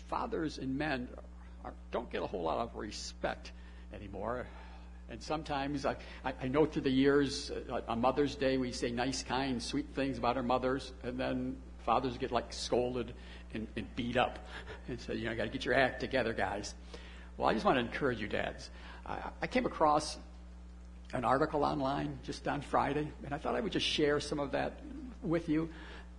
fathers and men don't get a whole lot of respect anymore. And sometimes I know through the years, on Mother's Day, we say nice, kind, sweet things about our mothers, and then fathers get like scolded and beat up. And so, got to get your act together, guys. Well, I just want to encourage you, dads. I came across an article online just on Friday, and I thought I would just share some of that with you.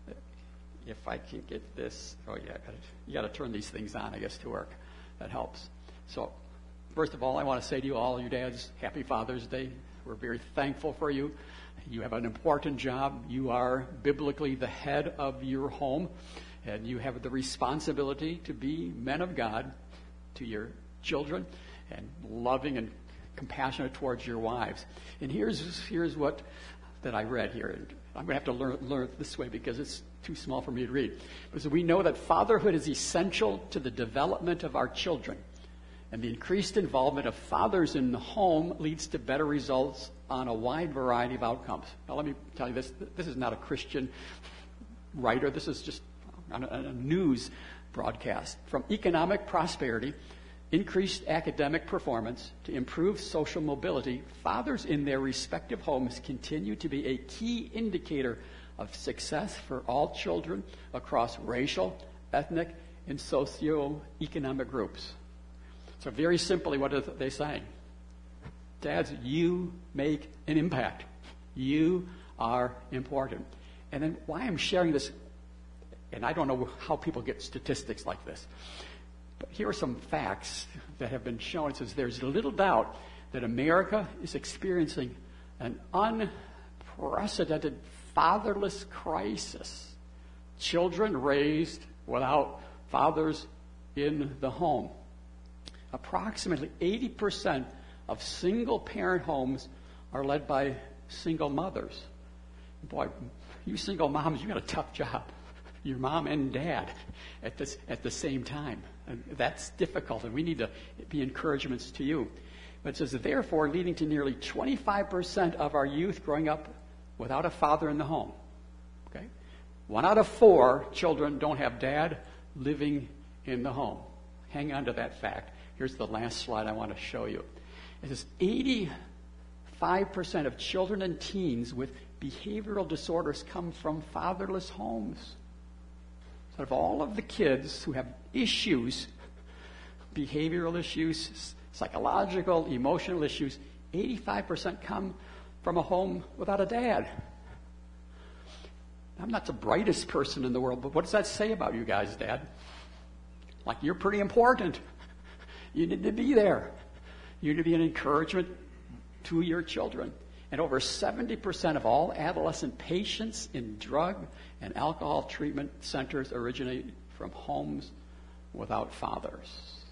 If I can get this, you got to turn these things on, I guess, to work. That helps. So, first of all, I want to say to you, all you dads, happy Father's Day. We're very thankful for you. You have an important job. You are biblically the head of your home, and you have the responsibility to be men of God to your children and loving and compassionate towards your wives. And here's what that I read here. And I'm going to have to learn it this way because it's too small for me to read. Because we know that fatherhood is essential to the development of our children. And the increased involvement of fathers in the home leads to better results on a wide variety of outcomes. Now, let me tell you this. This is not a Christian writer. This is just a news broadcast. From economic prosperity, increased academic performance, to improved social mobility, fathers in their respective homes continue to be a key indicator of success for all children across racial, ethnic, and socioeconomic groups. So very simply, what are they saying? Dads, you make an impact. You are important. And then why I'm sharing this, and I don't know how people get statistics like this, but here are some facts that have been shown. It says there's little doubt that America is experiencing an unprecedented fatherless crisis. Children raised without fathers in the home. Approximately 80% of single-parent homes are led by single mothers. Boy, you single moms, you got a tough job. Your mom and dad at the same time. And that's difficult, and we need to be encouragements to you. But it says, therefore, leading to nearly 25% of our youth growing up without a father in the home. Okay? 1 out of 4 children don't have dad living in the home. Hang on to that fact. Here's the last slide I want to show you. It says 85% of children and teens with behavioral disorders come from fatherless homes. So of all of the kids who have issues, behavioral issues, psychological, emotional issues, 85% come from a home without a dad. I'm not the brightest person in the world, but what does that say about you guys, Dad? Like, you're pretty important. You need to be there. You need to be an encouragement to your children. And over 70% of all adolescent patients in drug and alcohol treatment centers originate from homes without fathers.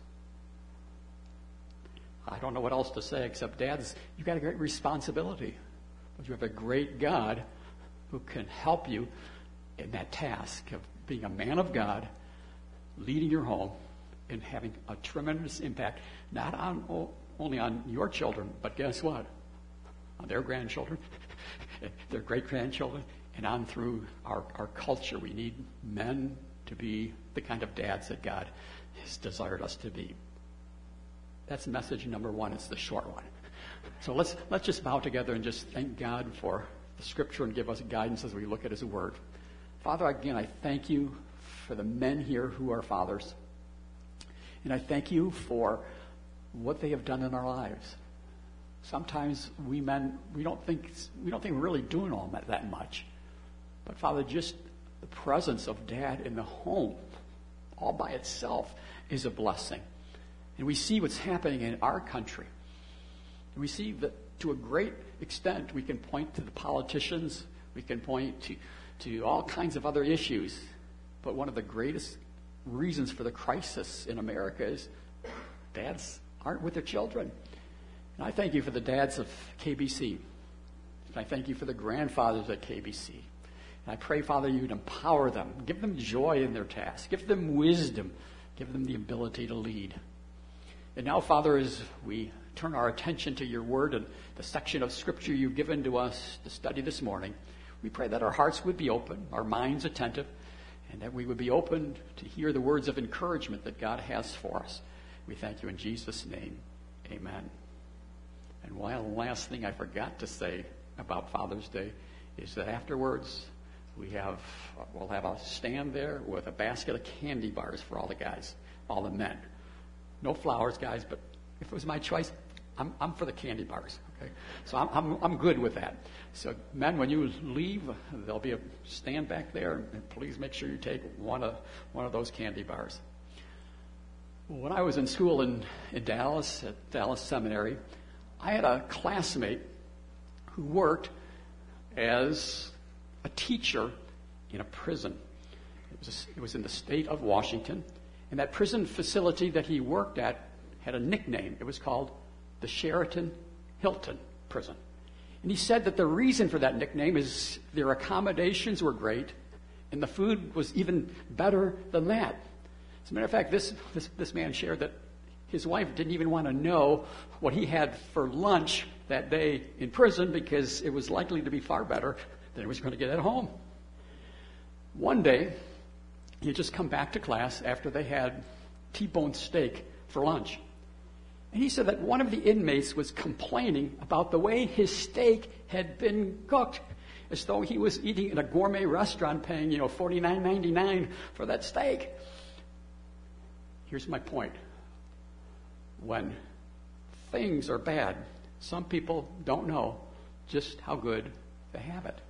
I don't know what else to say except, dads, you've got a great responsibility. But you have a great God who can help you in that task of being a man of God, leading your home, and having a tremendous impact, not only on your children, but guess what? On their grandchildren, their great-grandchildren, and on through our culture. We need men to be the kind of dads that God has desired us to be. That's message number 1. It's the short one. So let's just bow together and just thank God for the Scripture and give us guidance as we look at His Word. Father, again, I thank you for the men here who are fathers. And I thank you for what they have done in our lives. Sometimes we men, we don't think we're really doing all that much. But Father, just the presence of Dad in the home, all by itself, is a blessing. And we see what's happening in our country. And we see that to a great extent, we can point to the politicians, we can point to all kinds of other issues. But one of the greatest reasons for the crisis in America is dads aren't with their children. And I thank you for the dads of KBC. And I thank you for the grandfathers at KBC. And I pray, Father, you'd empower them. Give them joy in their task. Give them wisdom. Give them the ability to lead. And now, Father, as we turn our attention to your word and the section of Scripture you've given to us to study this morning, we pray that our hearts would be open, our minds attentive, and that we would be open to hear the words of encouragement that God has for us. We thank you in Jesus' name. Amen. And one last thing I forgot to say about Father's Day is that afterwards we'll have a stand there with a basket of candy bars for all the guys, all the men. No flowers, guys, but if it was my choice, I'm for the candy bars. Okay, so I'm good with that. So men, when you leave, there'll be a stand back there, and please make sure you take one of those candy bars. When I was in school in Dallas, at Dallas Seminary, I had a classmate who worked as a teacher in a prison. It was in the state of Washington, and that prison facility that he worked at had a nickname. It was called the Sheraton Hilton Prison. And he said that the reason for that nickname is their accommodations were great, and the food was even better than that. As a matter of fact, this man shared that his wife didn't even want to know what he had for lunch that day in prison because it was likely to be far better than he was going to get at home. One day, he had just come back to class after they had T-bone steak for lunch. And he said that one of the inmates was complaining about the way his steak had been cooked, as though he was eating in a gourmet restaurant paying, $49.99 for that steak. Here's my point. When things are bad, some people don't know just how good they have it.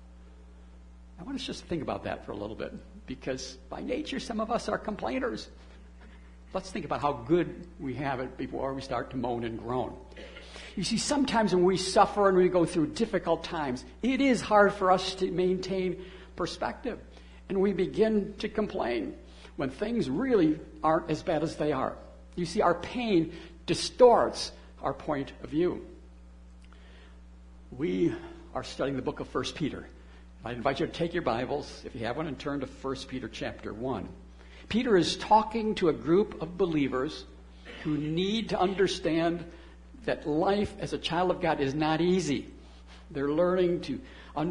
I want us just to think about that for a little bit, because by nature, some of us are complainers. Let's think about how good we have it before we start to moan and groan. You see, sometimes when we suffer and we go through difficult times, it is hard for us to maintain perspective. And we begin to complain when things really aren't as bad as they are. You see, our pain distorts our point of view. We are studying the book of 1 Peter. I invite you to take your Bibles, if you have one, and turn to 1 Peter chapter 1. Peter is talking to a group of believers who need to understand that life as a child of God is not easy. They're learning to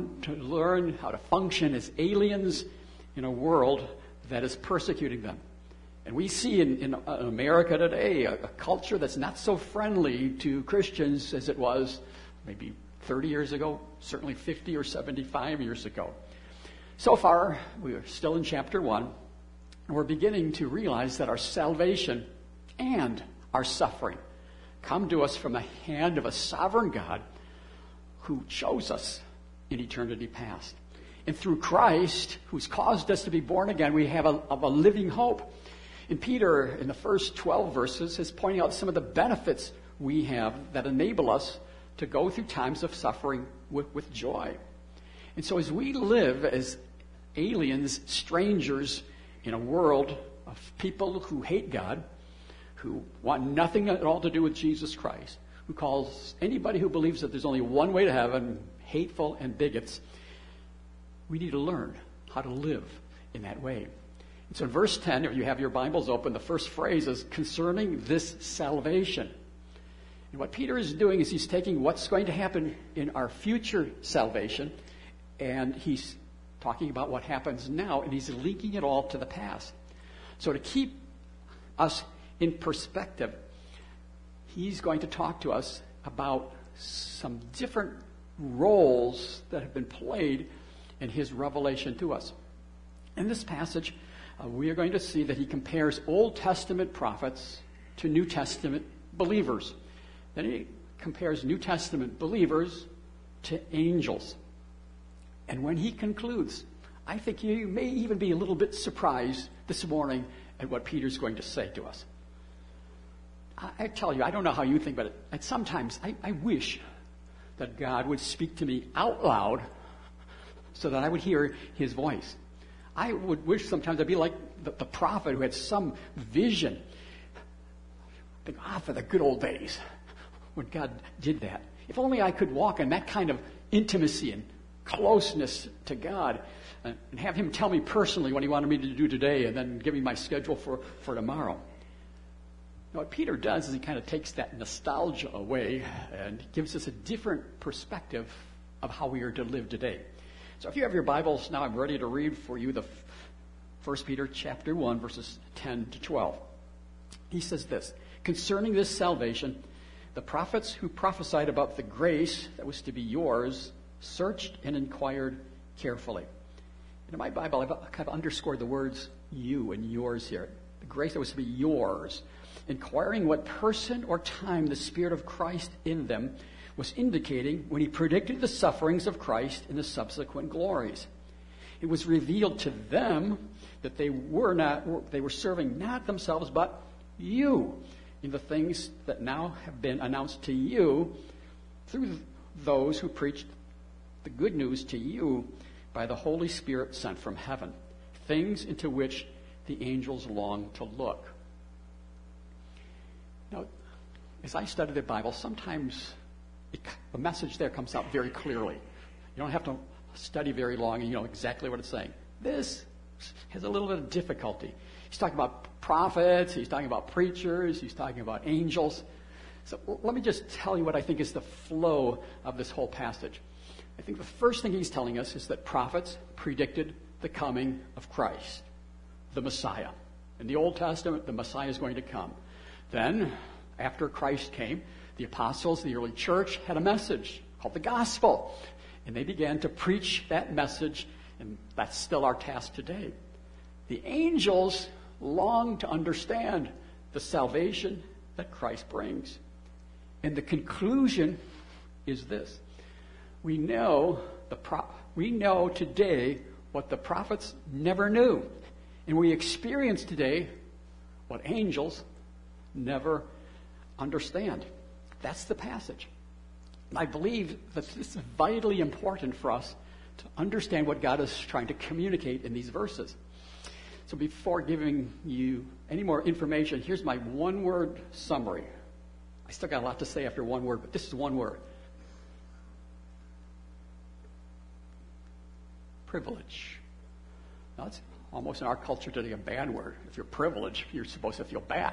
learn how to function as aliens in a world that is persecuting them. And we see in America today a culture that's not so friendly to Christians as it was maybe 30 years ago, certainly 50 or 75 years ago. So far, we are still in chapter 1, and we're beginning to realize that our salvation and our suffering come to us from the hand of a sovereign God who chose us in eternity past. And through Christ, who's caused us to be born again, we have a living hope. And Peter, in the first 12 verses, is pointing out some of the benefits we have that enable us to go through times of suffering with joy. And so as we live as aliens, strangers in a world of people who hate God, who want nothing at all to do with Jesus Christ, who calls anybody who believes that there's only one way to heaven hateful and bigots, we need to learn how to live in that way. And so in verse 10, if you have your Bibles open, the first phrase is concerning this salvation. And what Peter is doing is he's taking what's going to happen in our future salvation, and he's talking about what happens now, and he's linking it all to the past. So to keep us in perspective, he's going to talk to us about some different roles that have been played in his revelation to us. In this passage, we are going to see that he compares Old Testament prophets to New Testament believers. Then he compares New Testament believers to angels. And when he concludes, I think you may even be a little bit surprised this morning at what Peter's going to say to us. I tell you, I don't know how you think, but sometimes I wish that God would speak to me out loud so that I would hear his voice. I would wish sometimes I'd be like the prophet who had some vision. Think, for the good old days when God did that. If only I could walk in that kind of intimacy and closeness to God and have him tell me personally what he wanted me to do today and then give me my schedule for tomorrow. Now, what Peter does is he kind of takes that nostalgia away and gives us a different perspective of how we are to live today. So if you have your Bibles now, I'm ready to read for you the 1 Peter chapter 1, verses 10 to 12. He says this, "Concerning this salvation, the prophets who prophesied about the grace that was to be yours searched and inquired carefully." And in my Bible, I've kind of underscored the words you and yours here. The grace that was to be yours, inquiring what person or time the Spirit of Christ in them was indicating when he predicted the sufferings of Christ and the subsequent glories. It was revealed to them that they were serving not themselves but you in the things that now have been announced to you through those who preached the good news to you by the Holy Spirit sent from heaven, things into which the angels long to look. Now, as I study the Bible, sometimes the message there comes out very clearly. You don't have to study very long and you know exactly what it's saying. This has a little bit of difficulty. He's talking about prophets, he's talking about preachers, he's talking about angels. So let me just tell you what I think is the flow of this whole passage. I think the first thing he's telling us is that prophets predicted the coming of Christ, the Messiah. In the Old Testament, the Messiah is going to come. Then, after Christ came, the apostles, the early church, had a message called the gospel. And they began to preach that message, and that's still our task today. The angels long to understand the salvation that Christ brings. And the conclusion is this. We know today what the prophets never knew. And we experience today what angels never understand. That's the passage. And I believe that this is vitally important for us to understand what God is trying to communicate in these verses. So before giving you any more information, here's my one-word summary. I still got a lot to say after one word, but this is one word. Privilege. Now, that's almost in our culture today a bad word. If you're privileged, you're supposed to feel bad.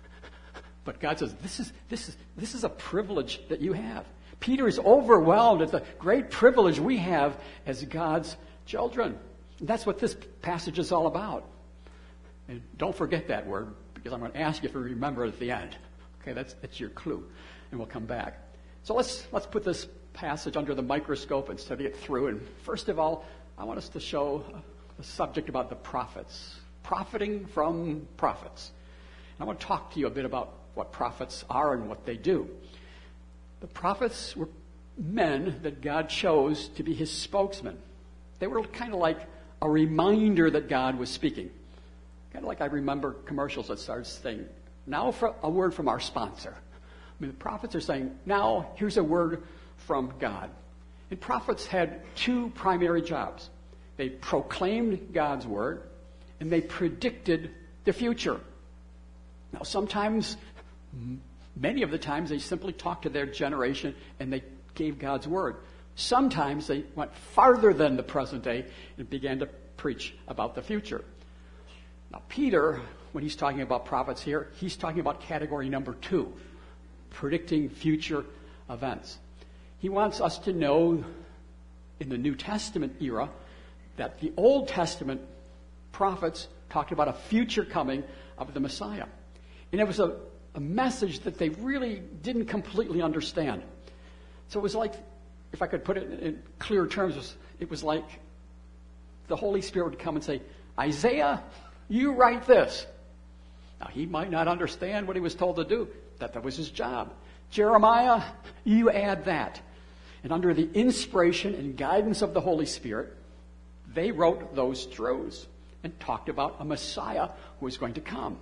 But God says, this is a privilege that you have. Peter is overwhelmed at the great privilege we have as God's children. And that's what this passage is all about. And don't forget that word, because I'm going to ask you to remember it at the end. Okay, that's your clue. And we'll come back. So let's put this passage under the microscope and study it through. And first of all, I want us to show the subject about the prophets. Profiting from prophets. And I want to talk to you a bit about what prophets are and what they do. The prophets were men that God chose to be his spokesman. They were kind of like a reminder that God was speaking. Kind of like I remember commercials that started saying, now for a word from our sponsor. I mean, the prophets are saying, now here's a word from God. And prophets had two primary jobs. They proclaimed God's word, and they predicted the future. Now, sometimes, many of the times, they simply talked to their generation and they gave God's word. Sometimes they went farther than the present day and began to preach about the future. Now, Peter, when he's talking about prophets here, he's talking about category number 2, predicting future events. He wants us to know in the New Testament era that the Old Testament prophets talked about a future coming of the Messiah. And it was a message that they really didn't completely understand. So it was like, if I could put it in clear terms, it was like the Holy Spirit would come and say, Isaiah, you write this. Now, he might not understand what he was told to do. That was his job. Jeremiah, you add that. And under the inspiration and guidance of the Holy Spirit, they wrote those truths and talked about a Messiah who was going to come.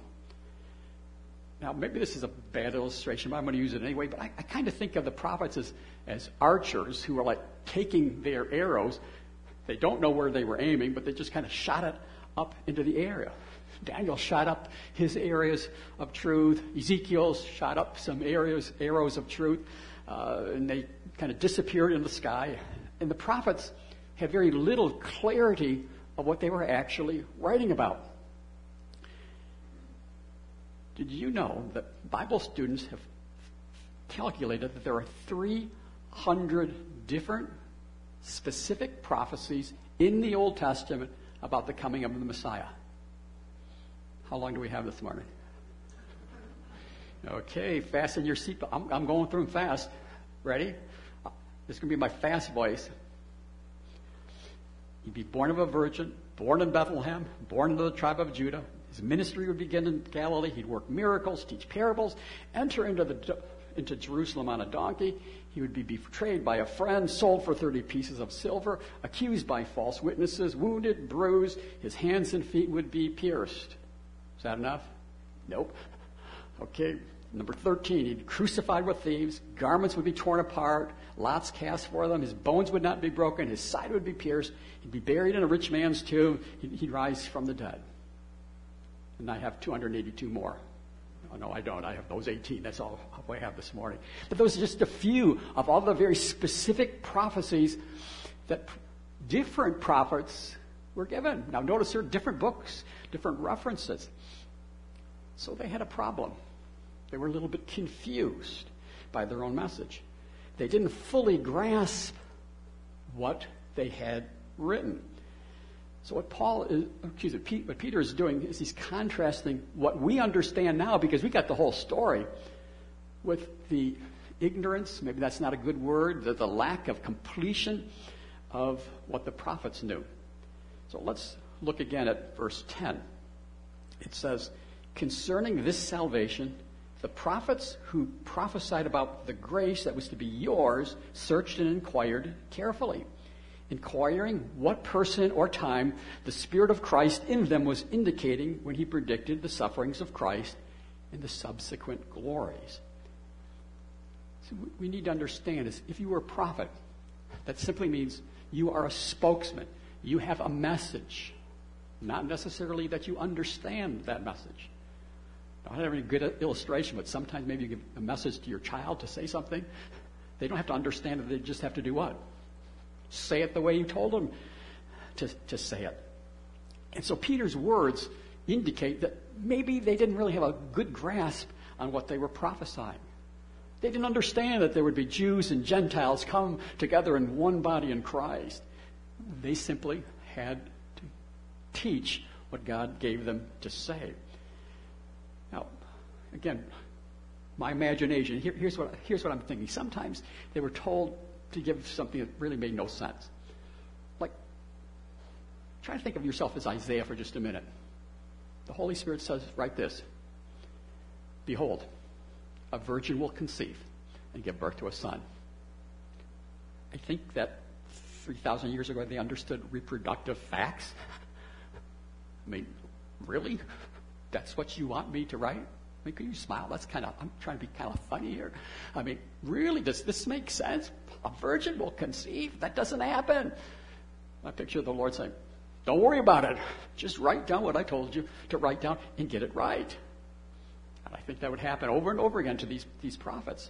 Now, maybe this is a bad illustration, but I'm going to use it anyway. But I kind of think of the prophets as archers who are like taking their arrows. They don't know where they were aiming, but they just kind of shot it up into the area. Daniel shot up his areas of truth. Ezekiel shot up some arrows of truth. And they kind of disappeared in the sky. And the prophets had very little clarity of what they were actually writing about. Did you know that Bible students have calculated that there are 300 different specific prophecies in the Old Testament about the coming of the Messiah? How long do we have this morning? Okay, fasten your seatbelt. I'm going through them fast. Ready? This is going to be my fast voice. He'd be born of a virgin, born in Bethlehem, born into the tribe of Judah. His ministry would begin in Galilee. He'd work miracles, teach parables, enter into Jerusalem on a donkey. He would be betrayed by a friend, sold for 30 pieces of silver, accused by false witnesses, wounded, bruised. His hands and feet would be pierced. Is that enough? Nope. Okay, number 13, he'd be crucified with thieves. Garments would be torn apart. Lots cast for them. His bones would not be broken. His side would be pierced. He'd be buried in a rich man's tomb. He'd rise from the dead. And I have 282 more. Oh, no, I don't. I have those 18. That's all I have this morning. But those are just a few of all the very specific prophecies that different prophets were given. Now, notice there are different books, different references. So they had a problem. They were a little bit confused by their own message. They didn't fully grasp what they had written. So what Peter is doing is he's contrasting what we understand now, because we got the whole story, with the ignorance, maybe that's not a good word, the lack of completion of what the prophets knew. So let's look again at verse 10. It says, concerning this salvation, the prophets who prophesied about the grace that was to be yours searched and inquired carefully, inquiring what person or time the Spirit of Christ in them was indicating when he predicted the sufferings of Christ and the subsequent glories. So we need to understand is if you were a prophet, that simply means you are a spokesman. You have a message, not necessarily that you understand that message. I don't have any good illustration, but sometimes maybe you give a message to your child to say something. They don't have to understand it. They just have to do what? Say it the way you told them to say it. And so Peter's words indicate that maybe they didn't really have a good grasp on what they were prophesying. They didn't understand that there would be Jews and Gentiles come together in one body in Christ. They simply had to teach what God gave them to say. Now, again, my imagination, here's what I'm thinking. Sometimes they were told to give something that really made no sense. Like, try to think of yourself as Isaiah for just a minute. The Holy Spirit says, write this. Behold, a virgin will conceive and give birth to a son. I think that 3,000 years ago they understood reproductive facts. I mean, really? That's what you want me to write? I mean, can you smile? I'm trying to be kind of funny here. I mean, really, does this make sense? A virgin will conceive? That doesn't happen. I picture the Lord saying, don't worry about it. Just write down what I told you to write down and get it right. And I think that would happen over and over again to these prophets.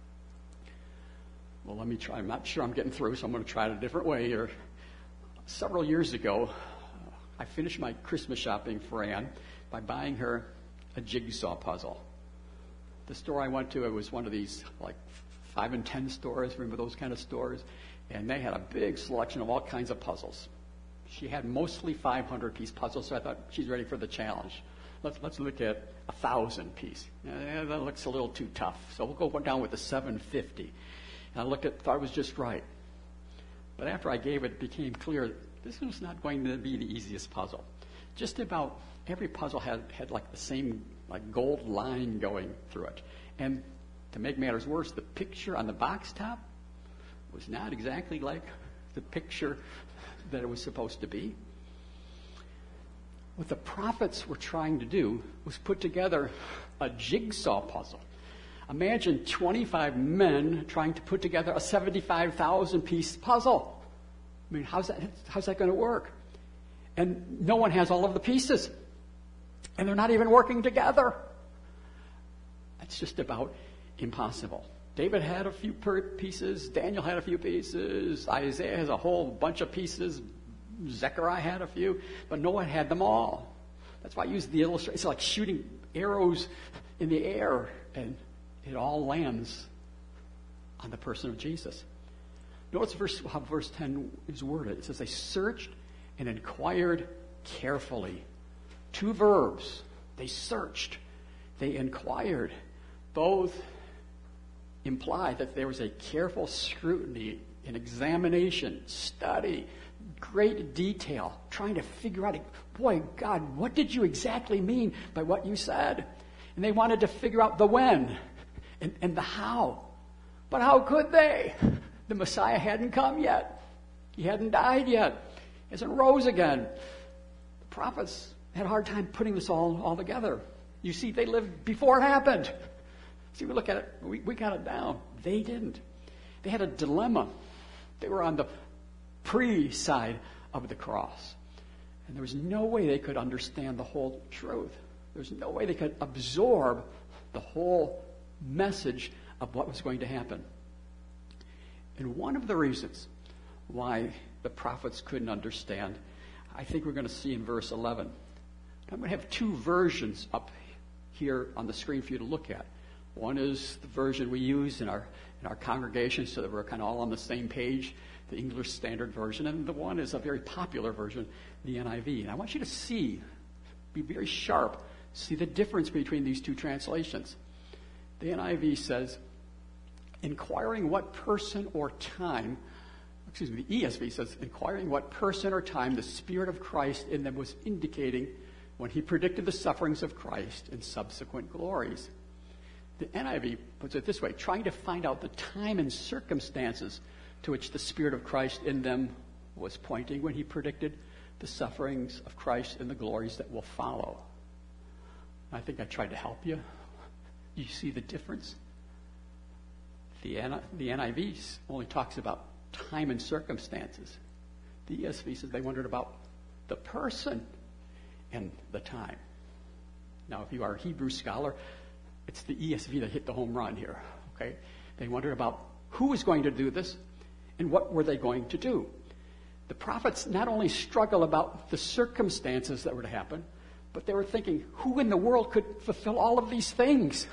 Well, let me try. I'm not sure I'm getting through, so I'm going to try it a different way here. Several years ago, I finished my Christmas shopping for Anne by buying her a jigsaw puzzle. The store I went to, it was one of these like 5 and 10 stores, remember those kind of stores? And they had a big selection of all kinds of puzzles. She had mostly 500-piece puzzles, so I thought she's ready for the challenge. Let's look at 1,000-piece. That looks a little too tough, so we'll go down with the 750. And I thought it was just right. But after I gave it, it became clear this was not going to be the easiest puzzle. Just about every puzzle had like the same like gold line going through it. And to make matters worse, the picture on the box top was not exactly like the picture that it was supposed to be. What the prophets were trying to do was put together a jigsaw puzzle. Imagine 25 men trying to put together a 75,000-piece puzzle. I mean, how's that going to work? And no one has all of the pieces. And they're not even working together. It's just about impossible. David had a few pieces. Daniel had a few pieces. Isaiah has a whole bunch of pieces. Zechariah had a few. But no one had them all. That's why I use the illustration. It's like shooting arrows in the air, and it all lands on the person of Jesus. Notice how verse 10 is worded. It says, they searched and inquired carefully. 2 verbs. They searched. They inquired. Both imply that there was a careful scrutiny, an examination, study, great detail, trying to figure out, boy, God, what did you exactly mean by what you said? And they wanted to figure out the when and the how. But how could they? The Messiah hadn't come yet. He hadn't died yet. He hasn't rose again. The prophets had a hard time putting this all together. You see, they lived before it happened. See, we look at it, we got it down. They didn't. They had a dilemma. They were on the pre-side of the cross. And there was no way they could understand the whole truth. There was no way they could absorb the whole message of what was going to happen. And one of the reasons why the prophets couldn't understand, I think we're going to see in verse 11. I'm going to have two versions up here on the screen for you to look at. One is the version we use in our congregation so that we're kind of all on the same page, the English Standard Version, and the one is a very popular version, the NIV. And I want you to see, be very sharp, see the difference between these two translations. The NIV says, inquiring what person or time, the ESV says, inquiring what person or time the Spirit of Christ in them was indicating when he predicted the sufferings of Christ and subsequent glories. The NIV puts it this way, trying to find out the time and circumstances to which the Spirit of Christ in them was pointing when he predicted the sufferings of Christ and the glories that will follow. I think I tried to help you. You see the difference? The NIV only talks about time and circumstances. The ESV says they wondered about the person and the time. Now, if you are a Hebrew scholar, it's the ESV that hit the home run here. Okay? They wondered about who was going to do this and what were they going to do. The prophets not only struggle about the circumstances that were to happen, but they were thinking, who in the world could fulfill all of these things?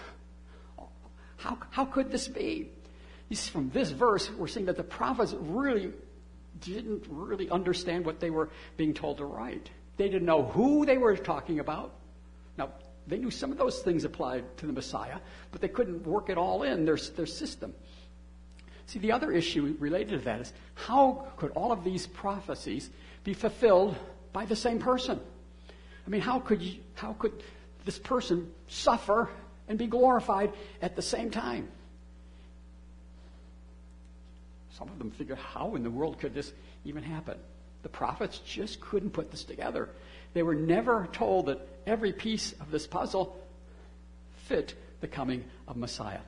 How could this be? From this verse, we're seeing that the prophets really didn't really understand what they were being told to write. They didn't know who they were talking about. Now, they knew some of those things applied to the Messiah, but they couldn't work it all in their system. See, the other issue related to that is, how could all of these prophecies be fulfilled by the same person? I mean, how could this person suffer and be glorified at the same time? Some of them figure, how in the world could this even happen? The prophets just couldn't put this together. They were never told that every piece of this puzzle fit the coming of Messiah.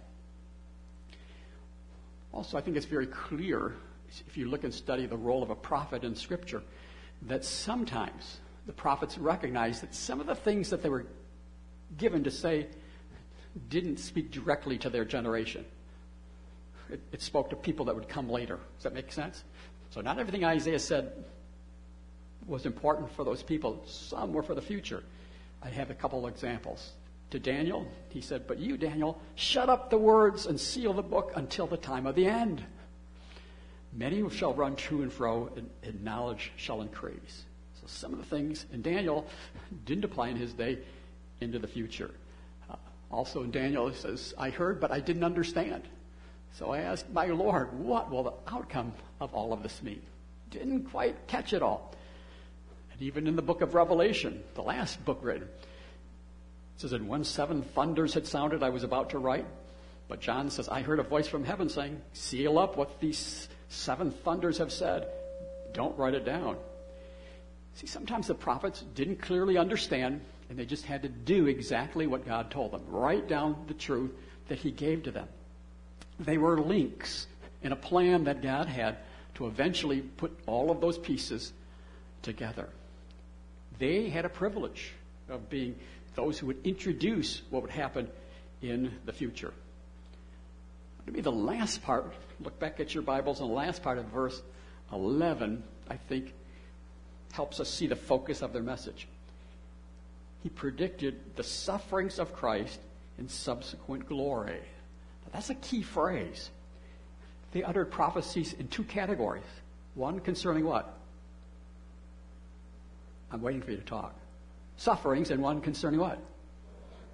Also, I think it's very clear, if you look and study the role of a prophet in Scripture, that sometimes the prophets recognized that some of the things that they were given to say didn't speak directly to their generation. It spoke to people that would come later. Does that make sense? So not everything Isaiah said was important for those people. Some were for the future. I have a couple of examples. To Daniel, he said, but you, Daniel, shut up the words and seal the book until the time of the end. Many shall run to and fro, and knowledge shall increase. So some of the things in Daniel didn't apply in his day into the future. Also in Daniel, it says, I heard, but I didn't understand. So I asked my Lord, what will the outcome of all of this mean? Didn't quite catch it all. And even in the book of Revelation, the last book written, it says, and when 7 thunders had sounded, I was about to write. But John says, I heard a voice from heaven saying, seal up what these 7 thunders have said. Don't write it down. See, sometimes the prophets didn't clearly understand, and they just had to do exactly what God told them. Write down the truth that he gave to them. They were links in a plan that God had to eventually put all of those pieces together. They had a privilege of being those who would introduce what would happen in the future. Maybe the last part, look back at your Bibles, and the last part of verse 11, I think, helps us see the focus of their message. He predicted the sufferings of Christ in subsequent glory. Now, that's a key phrase. They uttered prophecies in 2 categories. One concerning what? I'm waiting for you to talk. Sufferings, and one concerning what?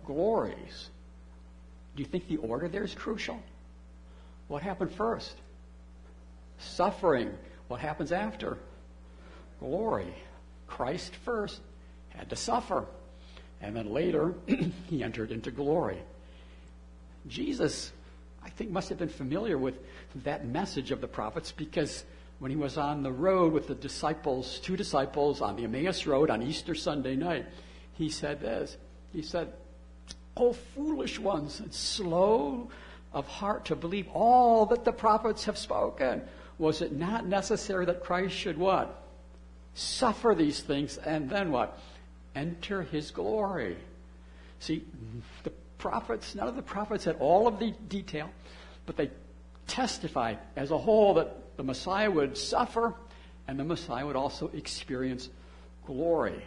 glories. Do you think the order there is crucial? What happened first? Suffering. What happens after? Glory. Christ first had to suffer. And then later, he entered into glory. Jesus, I think, must have been familiar with that message of the prophets, because when he was on the road with the disciples, 2 disciples on the Emmaus Road on Easter Sunday night, he said this. He said, "O foolish ones, and slow of heart to believe all that the prophets have spoken. Was it not necessary that Christ should" what? "Suffer these things, and then" what? "Enter his glory." See, the prophets, none of the prophets had all of the detail, but they testified as a whole that the Messiah would suffer, and the Messiah would also experience glory.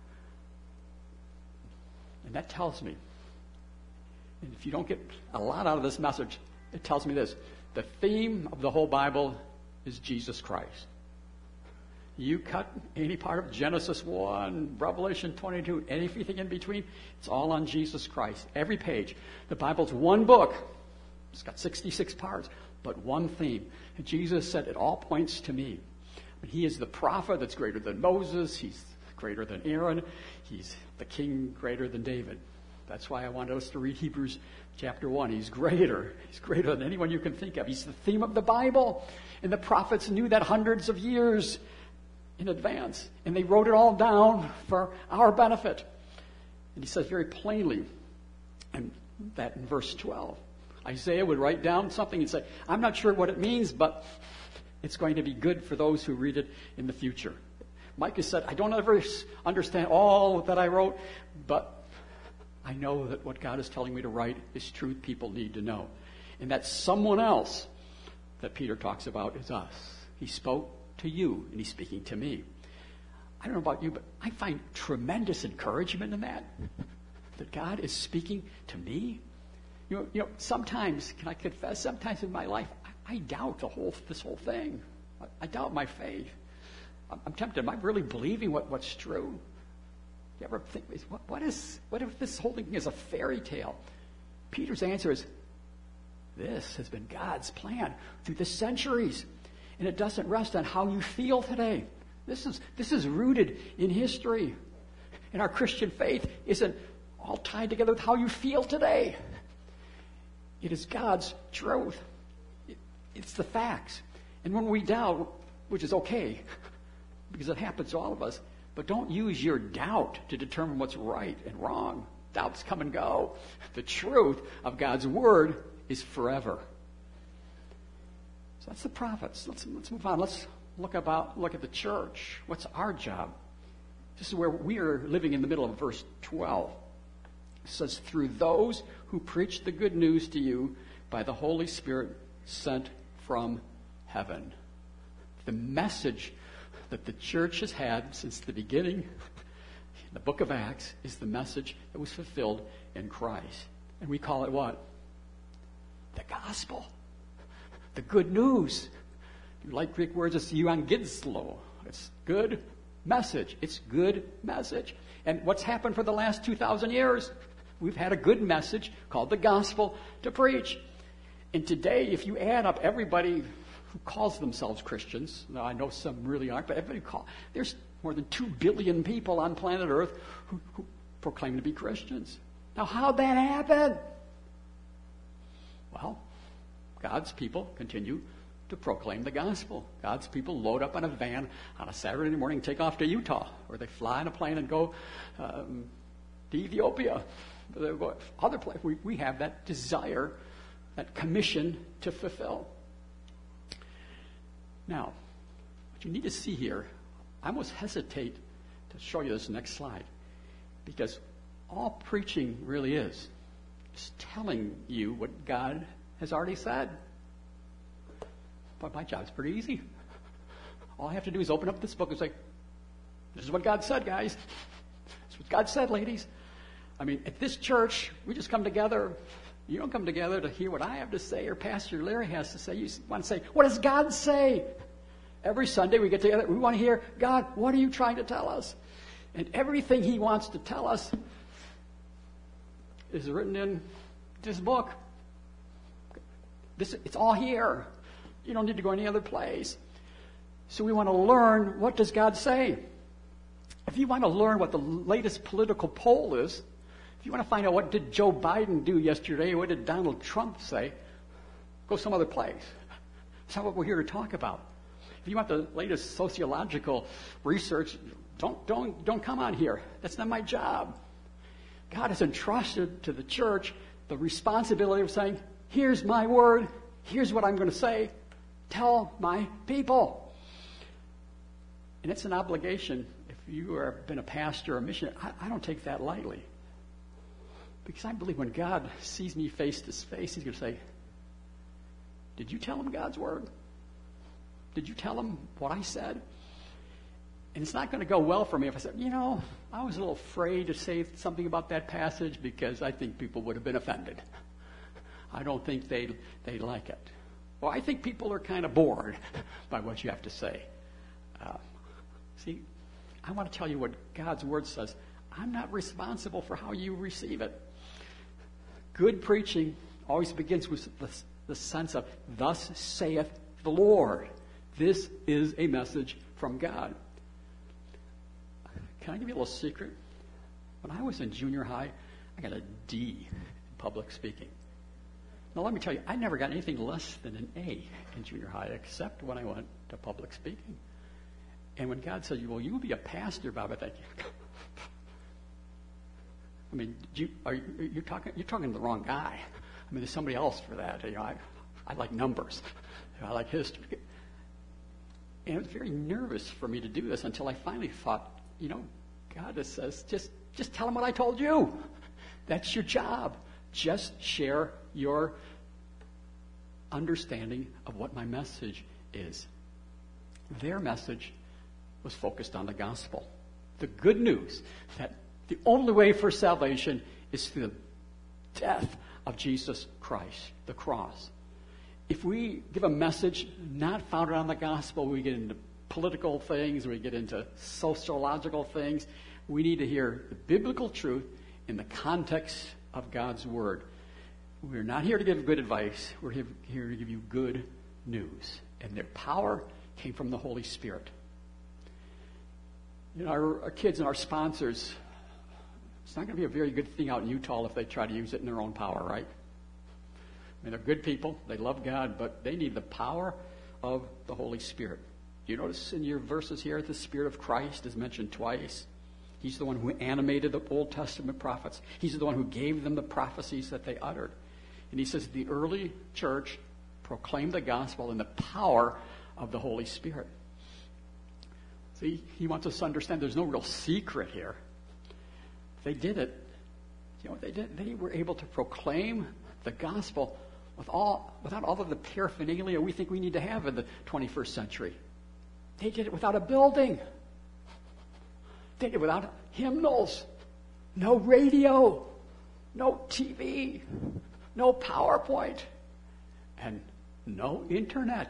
And that tells me, and if you don't get a lot out of this message, it tells me this: the theme of the whole Bible is Jesus Christ. You cut any part of Genesis 1, Revelation 22, anything in between, it's all on Jesus Christ. Every page. The Bible's one book. It's got 66 parts, but one theme. And Jesus said it all points to me. He is the prophet that's greater than Moses. He's greater than Aaron. He's the king greater than David. That's why I wanted us to read Hebrews chapter 1. He's greater. He's greater than anyone you can think of. He's the theme of the Bible. And the prophets knew that hundreds of years in advance. And they wrote it all down for our benefit. And he says very plainly, and that in verse 12, Isaiah would write down something and say, "I'm not sure what it means, but it's going to be good for those who read it in the future." Micah said, "I don't ever understand all that I wrote, but I know that what God is telling me to write is truth people need to know." And that someone else that Peter talks about is us. He spoke to you, and he's speaking to me. I don't know about you, but I find tremendous encouragement in that God is speaking to me. You know, sometimes, can I confess, sometimes in my life, I doubt this whole thing. I doubt my faith. I'm tempted. Am I really believing what's true? You ever think, what if this whole thing is a fairy tale? Peter's answer is, this has been God's plan through the centuries. And it doesn't rest on how you feel today. This is rooted in history. And our Christian faith isn't all tied together with how you feel today. It is God's truth. It's the facts. And when we doubt, which is okay, because it happens to all of us, but don't use your doubt to determine what's right and wrong. Doubts come and go. The truth of God's word is forever. So that's the prophets. Let's move on. Let's look at the church. What's our job? This is where we are living in the middle of verse 12. It says, "Through those who preach the good news to you by the Holy Spirit sent from heaven." The message that the church has had since the beginning in the book of Acts is the message that was fulfilled in Christ. And we call it what? The gospel. The good news. If you like Greek words, it's euangelizo. It's good message. It's good message. And what's happened for the last 2,000 years? We've had a good message called the gospel to preach. And today, if you add up everybody who calls themselves Christians, now I know some really aren't, but there's more than 2 billion people on planet Earth who proclaim to be Christians. Now, how'd that happen? Well, God's people continue to proclaim the gospel. God's people load up on a van on a Saturday morning and take off to Utah, or they fly in a plane and go to Ethiopia. They go other places. We have that desire, that commission to fulfill. Now, what you need to see here, I almost hesitate to show you this next slide, because all preaching really is telling you what God has already said. But my job's pretty easy. All I have to do is open up this book and say, this is what God said, guys. This is what God said, ladies. I mean, at this church, we just come together. You don't come together to hear what I have to say or Pastor Larry has to say. You want to say, what does God say? Every Sunday we get together. We want to hear, God, what are you trying to tell us? And everything he wants to tell us is written in this book. It's all here. You don't need to go any other place. So we want to learn, what does God say? If you want to learn what the latest political poll is, if you want to find out what did Joe Biden do yesterday, what did Donald Trump say, go some other place. That's not what we're here to talk about. If you want the latest sociological research, don't come on here. That's not my job. God has entrusted to the church the responsibility of saying, here's my word, here's what I'm going to say, tell my people. And it's an obligation. If you have been a pastor or a missionary, I don't take that lightly. Because I believe when God sees me face to face, he's going to say, did you tell him God's word? Did you tell him what I said? And it's not going to go well for me if I said, I was a little afraid to say something about that passage because I think people would have been offended. I don't think they like it. Well, I think people are kind of bored by what you have to say. See, I want to tell you what God's word says. I'm not responsible for how you receive it. Good preaching always begins with the sense of, thus saith the Lord. This is a message from God. Can I give you a little secret? When I was in junior high, I got a D in public speaking. Now, let me tell you, I never got anything less than an A in junior high, except when I went to public speaking. And when God said, well, you'll be a pastor, Bob, I think, I mean, you're talking to the wrong guy. I mean, there's somebody else for that. I like numbers. I like history. And it was very nervous for me to do this until I finally thought, God just says, just tell them what I told you. That's your job. Just share your understanding of what my message is. Their message was focused on the gospel. The good news that the only way for salvation is through the death of Jesus Christ, the cross. If we give a message not founded on the gospel, we get into political things, we get into sociological things. We need to hear the biblical truth in the context of God's word. We're not here to give good advice. We're here to give you good news. And their power came from the Holy Spirit. Our kids and our sponsors, it's not going to be a very good thing out in Utah if they try to use it in their own power, right? I mean, they're good people. They love God, but they need the power of the Holy Spirit. You notice in your verses here, the Spirit of Christ is mentioned twice. He's the one who animated the Old Testament prophets. He's the one who gave them the prophecies that they uttered. And he says the early church proclaimed the gospel in the power of the Holy Spirit. See, he wants us to understand there's no real secret here. They did it. You know what they did? They were able to proclaim the gospel without all of the paraphernalia we think we need to have in the 21st century. They did it without a building. They did it without hymnals, no radio, no TV, no PowerPoint, and no internet.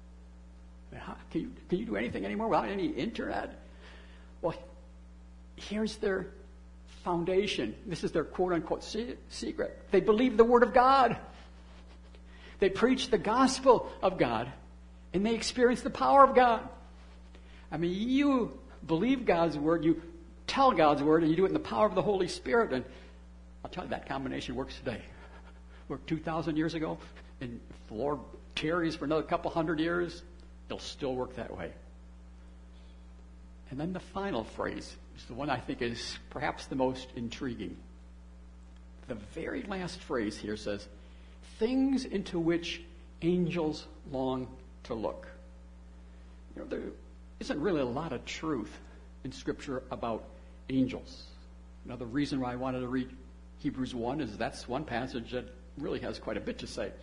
Can you do anything anymore without any internet? Well, here's their foundation. This is their quote-unquote secret. They believe the Word of God. They preach the gospel of God, and they experience the power of God. I mean, you believe God's Word, you tell God's Word, and you do it in the power of the Holy Spirit, and I'll tell you, that combination works today. Worked 2,000 years ago, and if the Lord tarries for another couple hundred years, it'll still work that way. And then the final phrase is the one I think is perhaps the most intriguing. The very last phrase here says, things into which angels long to look. There isn't really a lot of truth in Scripture about angels. Another reason why I wanted to read Hebrews 1 is that's one passage that really has quite a bit to say.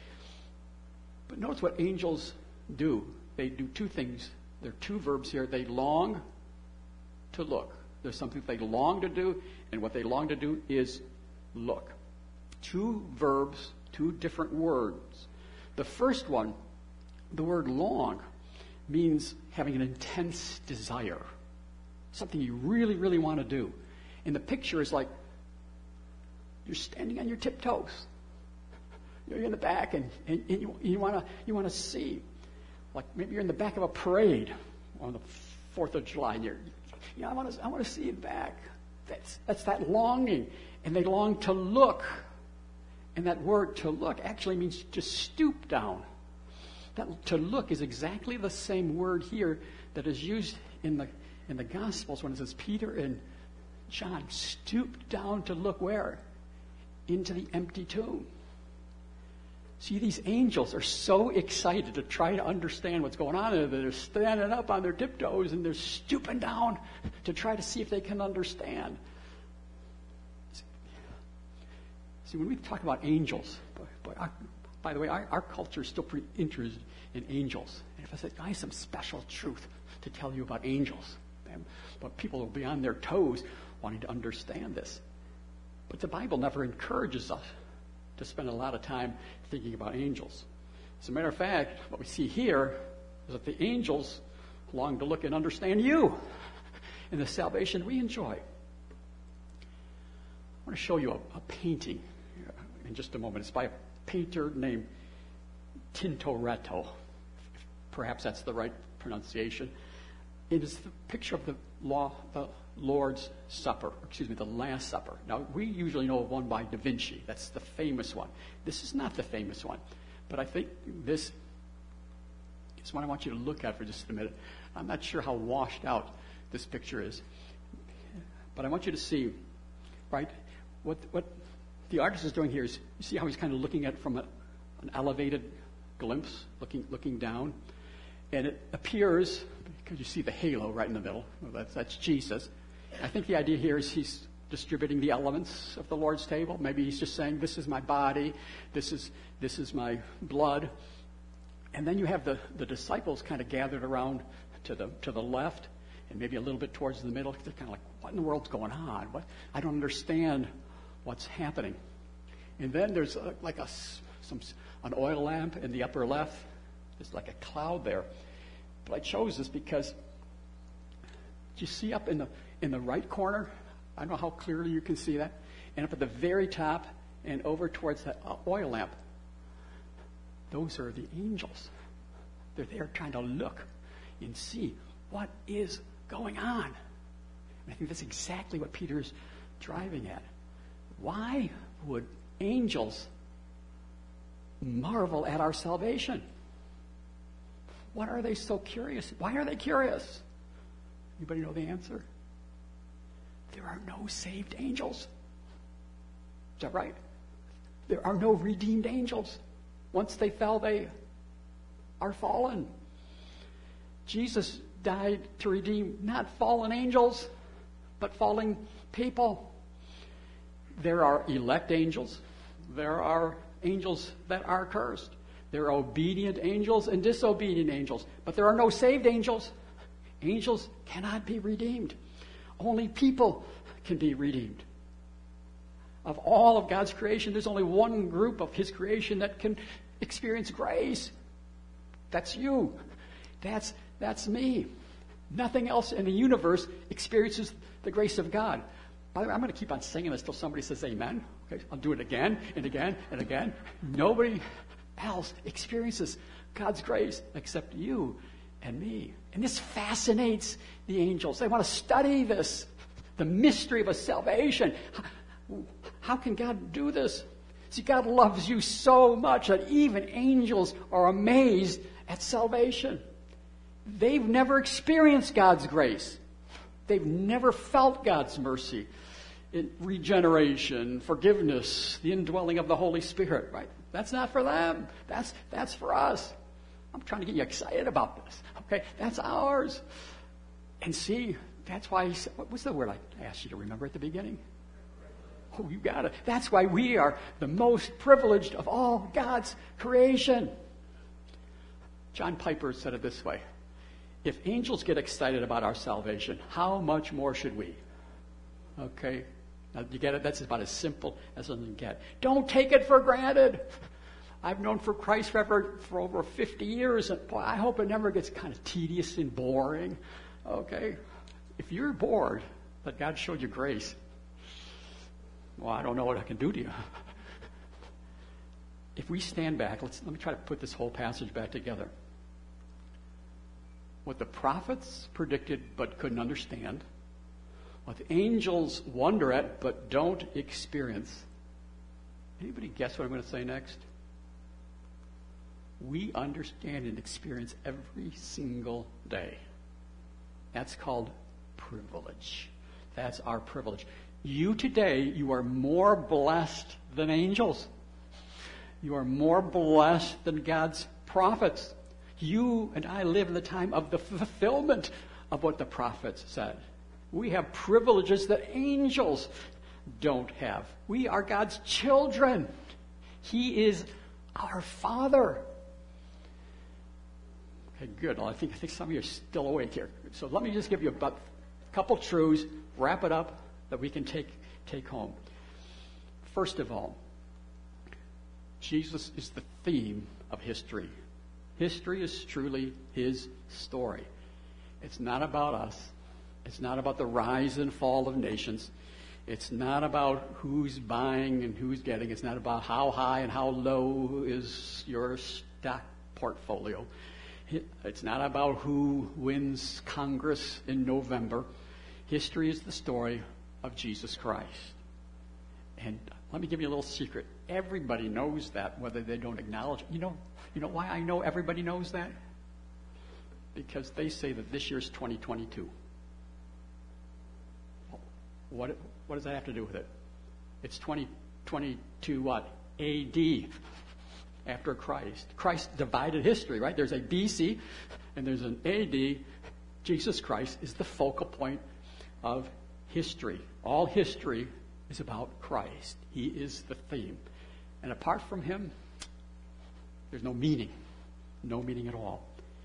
But notice what angels do. They do two things. There are two verbs here. They long to look. There's something they long to do, and what they long to do is look. Two verbs, two different words. The first one, the word long, means having an intense desire. Something you really, really want to do. And the picture is like You're standing on your tiptoes. You're in the back, and you want to see, like maybe you're in the back of a parade on the 4th of July, and I want to see it back. That's that longing, and they long to look. And that word "to look" actually means to stoop down. That "to look" is exactly the same word here that is used in the Gospels when it says Peter and John stooped down to look where? Into the empty tomb. See, these angels are so excited to try to understand what's going on there that they're standing up on their tiptoes and they're stooping down to try to see if they can understand. See, when we talk about angels, by the way, our culture is still pretty interested in angels. And if I said, I have some special truth to tell you about angels, but people will be on their toes wanting to understand this. But the Bible never encourages us to spend a lot of time thinking about angels. As a matter of fact, what we see here is that the angels long to look and understand you and the salvation we enjoy. I want to show you a painting in just a moment. It's by a painter named Tintoretto. Perhaps that's the right pronunciation. It is the picture of the Lord's Supper, the Last Supper. Now, we usually know of one by Da Vinci. That's the famous one. This is not the famous one. But I think this is one I want you to look at for just a minute. I'm not sure how washed out this picture is. But I want you to see, right, what the artist is doing here is, you see how he's kind of looking at it from an elevated glimpse, looking down. And it appears, because you see the halo right in the middle, that's Jesus. I think the idea here is he's distributing the elements of the Lord's table. Maybe he's just saying, this is my body, this is my blood. And then you have the disciples kind of gathered around to the left and maybe a little bit towards the middle. They're kind of like, what in the world's going on? I don't understand what's happening. And then there's an oil lamp in the upper left. There's like a cloud there. But I chose this because, do you see up in the right corner? I don't know how clearly you can see that. And up at the very top and over towards that oil lamp, those are the angels. They're there trying to look and see what is going on. And I think that's exactly what Peter's driving at. Why would angels marvel at our salvation? What are they so curious? Why are they curious? Anybody know the answer? There are no saved angels. Is that right? There are no redeemed angels. Once they fell, they are fallen. Jesus died to redeem not fallen angels, but fallen people. There are elect angels. There are angels that are cursed. There are obedient angels and disobedient angels. But there are no saved angels. Angels cannot be redeemed. Only people can be redeemed. Of all of God's creation, there's only one group of His creation that can experience grace. That's you. That's me. Nothing else in the universe experiences the grace of God. By the way, I'm going to keep on singing this till somebody says amen. Okay, I'll do it again and again and again. Nobody else experiences God's grace except you and me. And this fascinates the angels. They want to study this, the mystery of a salvation. How can God do this? See, God loves you so much that even angels are amazed at salvation. They've never experienced God's grace. They've never felt God's mercy, regeneration, forgiveness, the indwelling of the Holy Spirit, right? That's not for them. That's for us. I'm trying to get you excited about this. Okay, that's ours. And see, that's why he said, what was the word I asked you to remember at the beginning? Oh, you got it. That's why we are the most privileged of all God's creation. John Piper said it this way: if angels get excited about our salvation, how much more should we? Okay, now you get it? That's about as simple as it can get. Don't take it for granted. I've known for Christ for over 50 years, and boy, I hope it never gets kind of tedious and boring. Okay, if you're bored that God showed you grace, Well, I don't know what I can do to you. If we stand back, let me try to put this whole passage back together. What the prophets predicted but couldn't understand, what the angels wonder at but don't experience. Anybody guess what I'm going to say next? We understand and experience every single day. That's called privilege. That's our privilege. You today, you are more blessed than angels. You are more blessed than God's prophets. You and I live in the time of the fulfillment of what the prophets said. We have privileges that angels don't have. We are God's children. He is our Father. Okay, good. Well, I think some of you are still awake here. So let me just give you about a couple truths, wrap it up, that we can take home. First of all, Jesus is the theme of history. History is truly his story. It's not about us. It's not about the rise and fall of nations. It's not about who's buying and who's getting. It's not about how high and how low is your stock portfolio. It's not about who wins Congress in November. History is the story of Jesus Christ. And let me give you a little secret. Everybody knows that, whether they don't acknowledge it. You know why I know everybody knows that? Because they say that this year's 2022. What does that have to do with it? It's 2022 what? AD, after Christ. Christ divided history, right? There's a BC and there's an AD. Jesus Christ is the focal point of history. All history is about Christ. He is the theme. And apart from him, there's no meaning. No meaning at all.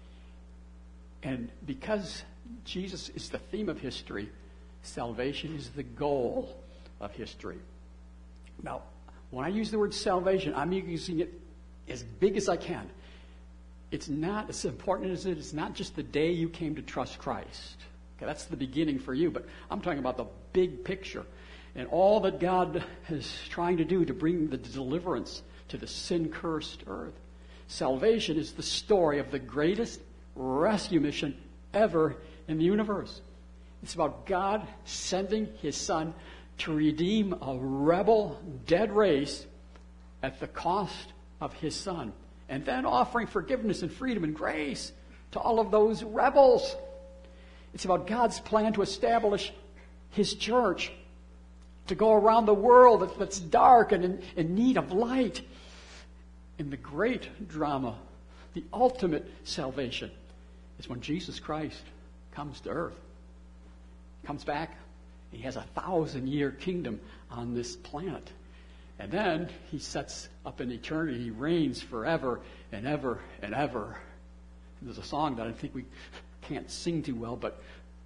And because Jesus is the theme of history, salvation is the goal of history. Now, when I use the word salvation, I'm using it as big as I can. It's not as important as it is not just the day you came to trust Christ. Okay, that's the beginning for you, but I'm talking about the big picture and all that God is trying to do to bring the deliverance to the sin-cursed earth. Salvation is the story of the greatest rescue mission ever in the universe. It's about God sending his Son to redeem a rebel, dead race at the cost of his Son, and then offering forgiveness and freedom and grace to all of those rebels. It's about God's plan to establish his church, to go around the world that's dark and in need of light. And the great drama, the ultimate salvation, is when Jesus Christ comes to earth, comes back. He has a 1,000-year kingdom on this planet. And then he sets up in eternity. He reigns forever and ever and ever. And there's a song that I think we can't sing too well, but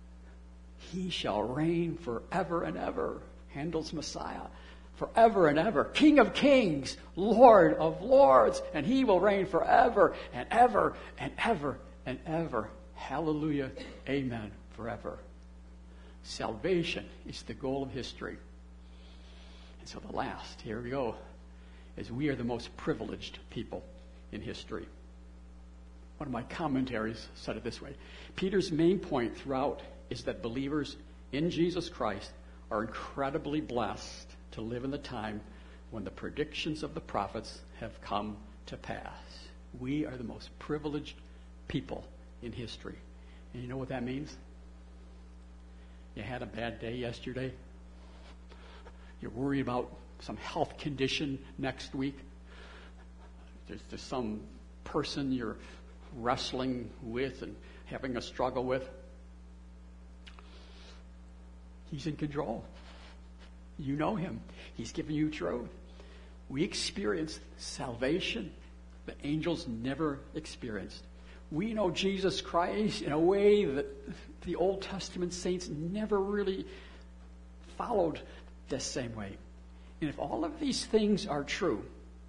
he shall reign forever and ever. Handel's Messiah. Forever and ever. King of kings, Lord of lords. And he will reign forever and ever and ever and ever. Hallelujah. Amen. Forever. Salvation is the goal of history. And so the last, here we go, is we are the most privileged people in history. One of my commentaries said it this way. Peter's main point throughout is that believers in Jesus Christ are incredibly blessed to live in the time when the predictions of the prophets have come to pass. We are the most privileged people in history. And you know what that means? You had a bad day yesterday. You're worried about some health condition next week. There's some person you're wrestling with and having a struggle with. He's in control. You know him. He's given you truth. We experience salvation that angels never experienced. We know Jesus Christ in a way that the Old Testament saints never really followed the same way. And if all of these things are true,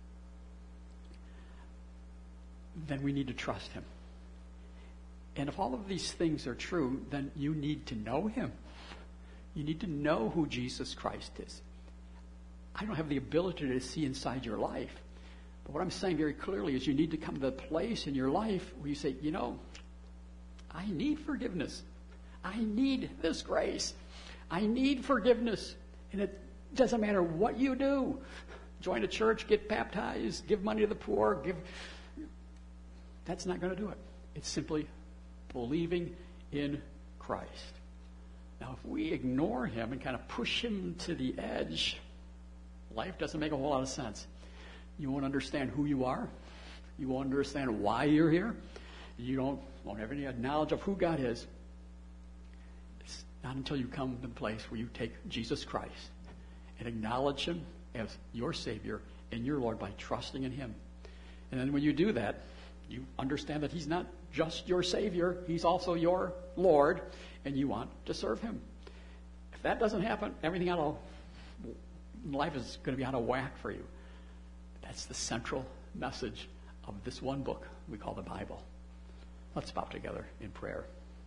then we need to trust him. And if all of these things are true, then you need to know him. You need to know who Jesus Christ is. I don't have the ability to see inside your life. But what I'm saying very clearly is you need to come to the place in your life where you say, I need forgiveness. I need this grace. I need forgiveness. And it doesn't matter what you do. Join a church, get baptized, give money to the poor, That's not going to do it. It's simply believing in Christ. Now, if we ignore him and kind of push him to the edge, life doesn't make a whole lot of sense. You won't understand who you are. You won't understand why you're here. You won't have any knowledge of who God is. It's not until you come to the place where you take Jesus Christ and acknowledge him as your Savior and your Lord by trusting in him. And then when you do that, you understand that he's not just your Savior, he's also your Lord, and you want to serve him. If that doesn't happen, everything life is going to be out of whack for you. That's the central message of this one book we call the Bible. Let's bow together in prayer.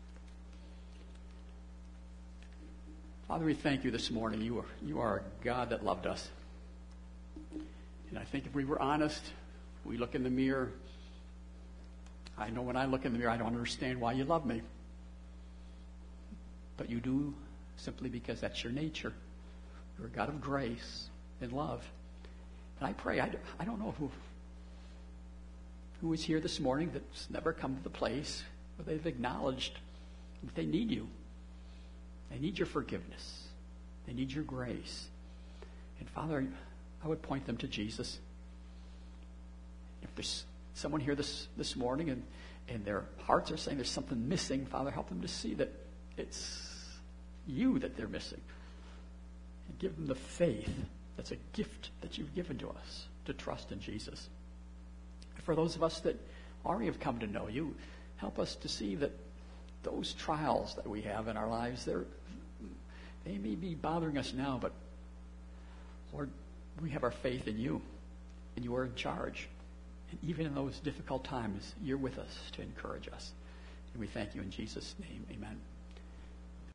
Father, we thank you this morning. You are a God that loved us. And I think if we were honest, we look in the mirror. I know when I look in the mirror, I don't understand why you love me. But you do simply because that's your nature. You're a God of grace and love. And I pray, I don't know who is here this morning that's never come to the place where they've acknowledged that they need you. They need your forgiveness. They need your grace. And Father, I would point them to Jesus. If there's someone here this morning and their hearts are saying there's something missing, Father, help them to see that it's you that they're missing. And give them the faith that's a gift that you've given to us to trust in Jesus. And for those of us that already have come to know you, help us to see that those trials that we have in our lives, they may be bothering us now, but Lord, we have our faith in you, and you are in charge. And even in those difficult times, you're with us to encourage us. And we thank you in Jesus' name. Amen.